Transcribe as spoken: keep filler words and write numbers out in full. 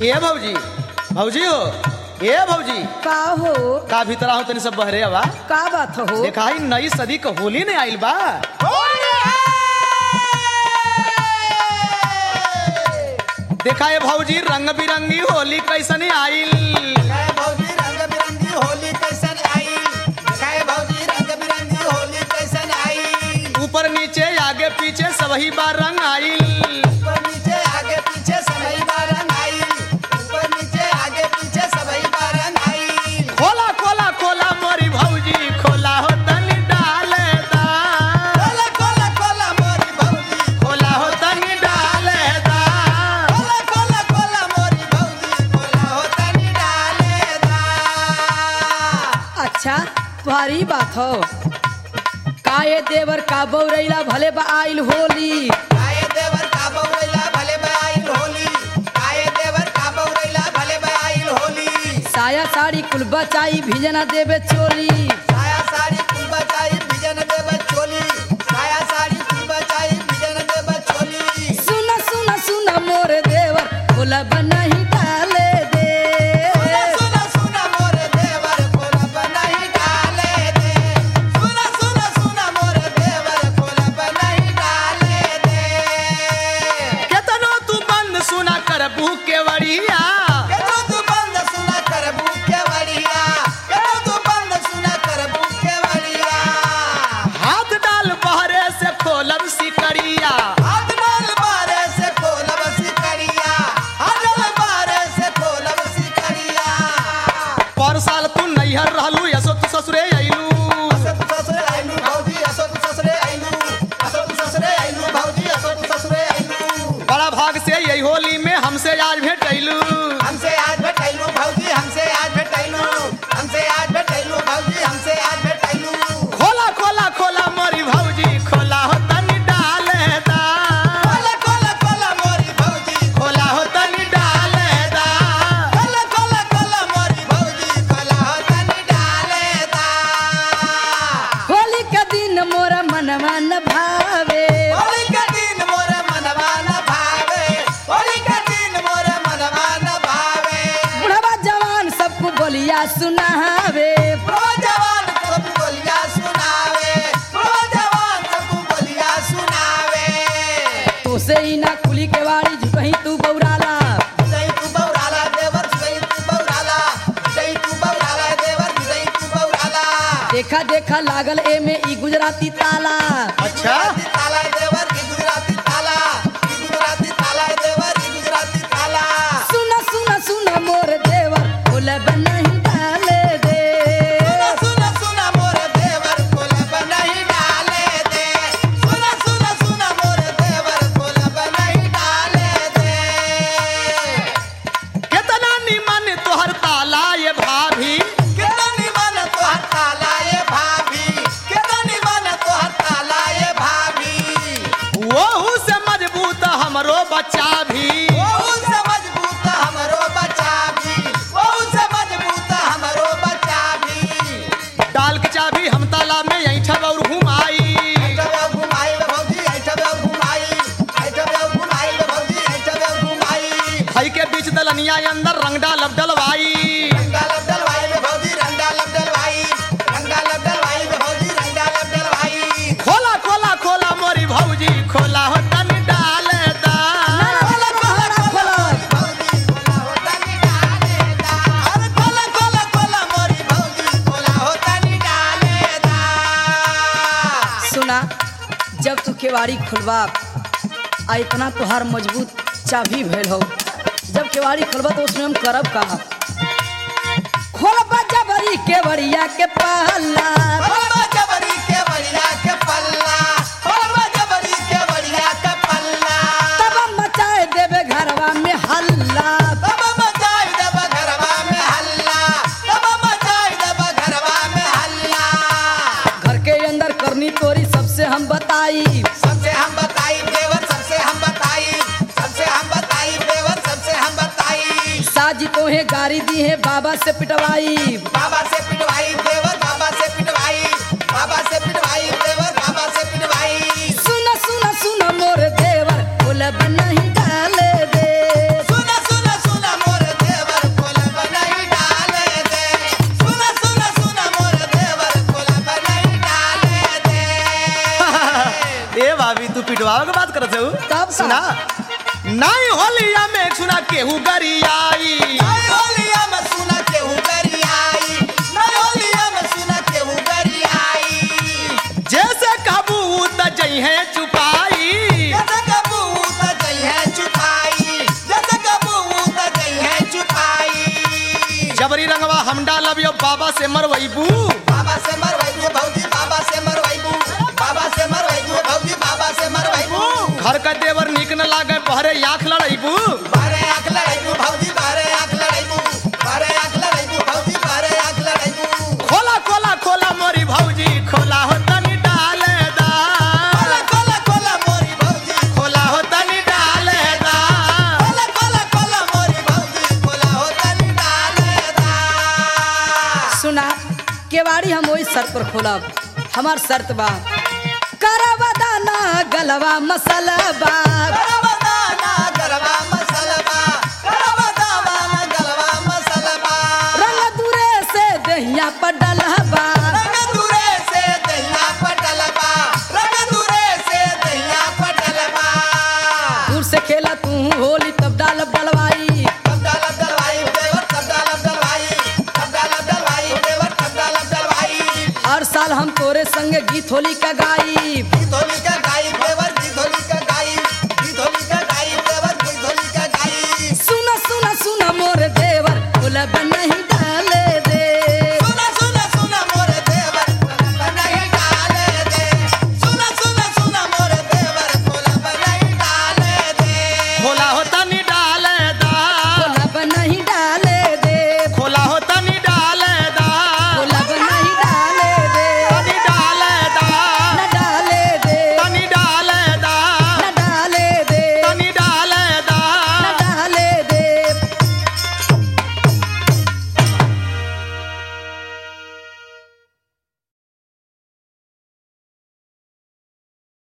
ए भौजी भौजी हो ए भौजी का हो का भीतर हो तनी सब बहरे बा का बात हो देखा ही नई सदी का होली ने आइल बा देखा ये भौजी रंग बिरंगी होली कैसन आइल भौजी रंग बिरंगी होली कैसन आइल भौजी रंग बिरंगी होली कैसन आइल ऊपर नीचे आगे पीछे सबही बार रंग आइल ऊपर नीचे आगे पीछे सबही बार रंग आइल ऊपर नीचे आगे पीछे सबही बार रंग आइल खोला खोला खोला मोरी भौजी खोला हो तनी डाले दा खोला खोला खोला मोरी भौजी खोला हो तनी डाले दा खोला खोला खोला मोरी भौजी खोला हो तनी डाले दा अच्छा तुम्हारी बात हो का ये देवर का बौरैला भले बा आइल होली आए देवर का बौरैला भले बाइल होली आए देवर का बौरैला भले बाइल होली साया साड़ी कुल बचाई भिजना देवे चोली साया साड़ी कुल बचाई बिजन देव चोली साया साड़ी कुल बचाई बिजन देव चोली सुना सुना सुना मोर देवर बोला नहीं डाले दे सुना सुना मोर देवर कोलब नहीं डाले दे सुना सुना सुना मोर देवर कोलब नहीं डाले दे केतनो तू बंद सुना कर के वड़िया केतो तू बंद सुना कर बुके वड़िया केतो तू बंद सुना कर बुके वड़िया हाथ डाल बहरे से खोलब सिकड़िया हाथ डाल बारे से खोलब सिकड़िया हाथ डाल बारे से खोलब सिकड़िया पर साल तू नैहर रहलू यसो तू ससुरे अइलू असत ससुरे आइलू भौजी असत ससुरे आइलू असत ससुरे आइलू भौजी असत ससुरे आइलू बड़ा भाग से यही होली में हमसे आज भेटैलू हमसे आज भेटैलू भौजी हमसे आज भेटैलू हमसे आज भेटैलू भौजी हमसे आज भेटैलू खोला खोला खोला मोरी भौजी खोला हो तनी डाले दा खोला खोला खोला मोरी भौजी खोला हो तनी डाले दा खोला खोला खोला मोरी भौजी खोला हो तनी डाले दा होली का दिन मोरा मनवा न भावे होली का दिन मोर मनवा न भावे होली का दिन मोर मनवा न भावे बुढ़वा जवान सबको बोलिया सुनावे प्रो जवान सब बोलिया सुनावे प्रो जवान सब बोलिया सुनावे तो से ही ना खुली के वाड़ी झुकही तू बौराला जय तू बौराला देवर जय तू बौराला जय तू बौराला देवर जय तू बौराला देखा देखा लागल ए में ई गुजराती ताला अच्छा गुजराती ताला देवर की गुजराती ताला की गुजराती ताला देवर की गुजराती ताला सुना सुना सुना मोर देवर बोले नहीं डाले दे सुना सुना सुना मोर देवर कोलब नहीं डाले दे सुना सुना सुना मोर देवर कोलब नहीं डाले दे केतना निमन तोहर ताला ये भाभी कितना निमन तो ताला ये भाभी कितना निमन तो ताला ये भाभी वहू से मजबूत हमरो बच्चा भी ओहू से मजबूत हमरो बच्चा भी ओहू से मजबूत हमरो बच्चा भी डाल के चाबी हम ताला में यहीं ठब और घुमाई ऐठबे घुमाई भौजी ऐठबे घुमाई ऐठबे घुमाई भौजी ऐठबे घुमाई हई के बीच दलनिया अंदर रंग डालब डलवाई रंगा लब डलवाई में भौजी रंगा लब डलवाई रंगा लब डलवाई में भौजी रंगा लब डलवाई खोला खोला खोला मोरी भौजी खोला हो तनी डाले दा खोला खोला खोला भौजी खोला हो तनी डाले दा अरे खोला खोला खोला मोरी भौजी खोला हो तनी डाले दा सुना जब तू केवाड़ी खुलवा आ इतना तुहार मजबूत चाबी भेल हो जब केवाड़ी खुलवा तो उसमें हम करब का खोलबा जबरी केवड़िया के पहला खोलबा जबरी के बढ़िया के पल्ला खोलबा जबरी के बढ़िया के पल्ला तब मचाए देवे घरवा में हल्ला तब मचाई देब घरवा में हल्ला तब मचाई देब घरवा में हल्ला घर के अंदर करनी तोरी सबसे हम बताई सबसे हम बताई देवर सबसे हम बताई सबसे हम बताई देवर सबसे हम बताई साजी तो है गाड़ी दी है बाबा से पिटवाई बाबा से पिटवाई देवर बाबा से पिटवाई बाबा से पिटवाई देवर बाबा से पिटवाई सुना सुना सुना मोर देवर बोलब नहीं डाले दे सुना सुना सुना मोर तू पिटवाओ के बात करत हो तब का? सुना नहीं होलिया में सुना केहू गरियाई नहीं होलिया में सुना केहू गरियाई नहीं होलिया में सुना केहू गरियाई जैसे काबू त जइहे चुपाई जैसे कबूत जइहे चुपाई जैसे कबूत जइहे चुपाई जबरी रंगवा हम डालब यो बाबा से मरवैबू बाबा से मरवाइबू भौजी बाबा से मरवाइबू बाबा से मरवाइबू भौजी बाबा से मरवाइबू घर का देवर निक न लागे बहरे आँख लड़ैबू बारे आँख लड़ाइबू भौजी बारे आँख लड़ाइबू बारे आँख लड़ाइबू भौजी बारे आँख लड़ाइबू खोला खोला खोला मोरी भौजी खोला हो तनी डाले दा कोला कोला कोला मोरी भौजी खोला हो तनी डाले दा कोला कोला कोला मोरी भौजी कोला हो तनी डाले दा सुना केवाड़ी हम वही शर्त पर खोलब हमार शर्त बा करवा दाना गलवा मसलबा